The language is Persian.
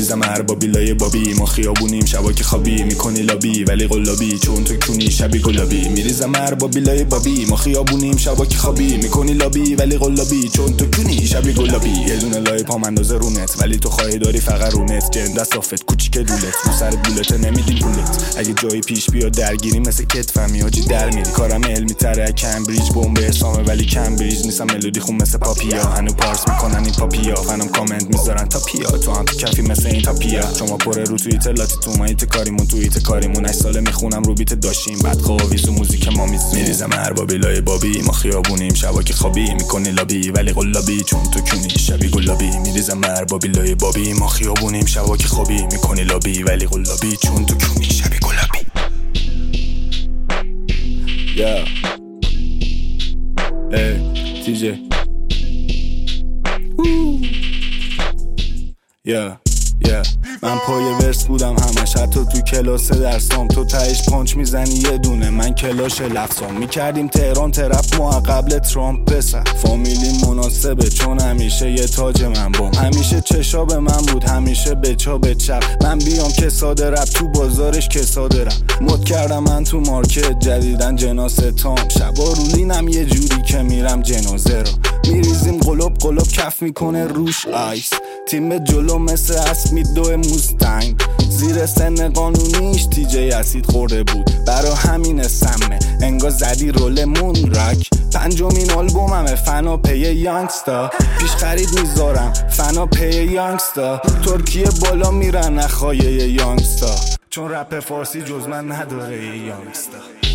میریزم اربابی لای بابی، ما خیابونیم شبا که خوابی، میکنی لابی ولی قلابی چون تو کونی شبی گلابی. میریزم اربابی لای بابی، ما خیابونیم شبا که خوابی، میکنی لابی ولی قلابی چون تو کونی شبی گلابی. یه دونه لای پام اندازه رونت ولی تو خواهی داری فقط رونت، جنده صافت کوچیک دولت رو سر بولت نمیدیم پولت. اگه جایی پیش بیاد درگیری مثل کتفمی آجی در میری، کارم علمی تره کمبریج بمب اسامه ولی کمبریج نیستم، ملودی خون مثل پاپیا، هنو پارس میکنن این پاپیا، فنم کامنت میذارن تا پیا، تو هم تو کفی مثل این تا پیا. شما پره رو توییتر لاتی تو مایت کاریمون، توییت کاریمون 8 ساله میخونم رو بیت داشتیم بعد خوابیز و موزیک ما میریزم اربابی لای بابی، ما خیابونیم شبا که خوابی، میکنی لابی ولی قلابی چون تو کونی شبی گلابی. میریزم اربابی لای بابی، ما خیابونیم شبا که خوابی، میکنی لابی ولی قلابی چون تو کونی شبی گلابی. Yeah. Hey, TJ. من پای ورس بودم همش، حتی تو کلاس درسام، تو تهش پانچ میزنی یه دونه من کلاش لفظام. میکردیم تهران ترپ ما قبل ترامپ بسر، فامیلی مناسبه چون همیشه یه تاج من بام، همیشه چشا به من بود همیشه بچا به چپ، من بیام که ساده رپ تو بازارش که ساده رپ. مد کردم من تو مارکت جدیدن جناسه تام، شبا رولینم یه جوری که میرم جنازه رو میریزیم قلوب کف میکنه روش آیس، تیم جلو مثل اسمی دو موستنگ، زیر سن قانونیش تیجی اسید خورده بود برا همین سمه، انگار زدی رول مون رک. 5مین آلبوممه فنا پی یانگستا، پیش خرید میذارم فنا پی یانگستا، ترکیه بالا میرن نخوایه یانگستا، چون رپ فارسی جز من نداره یانگستا.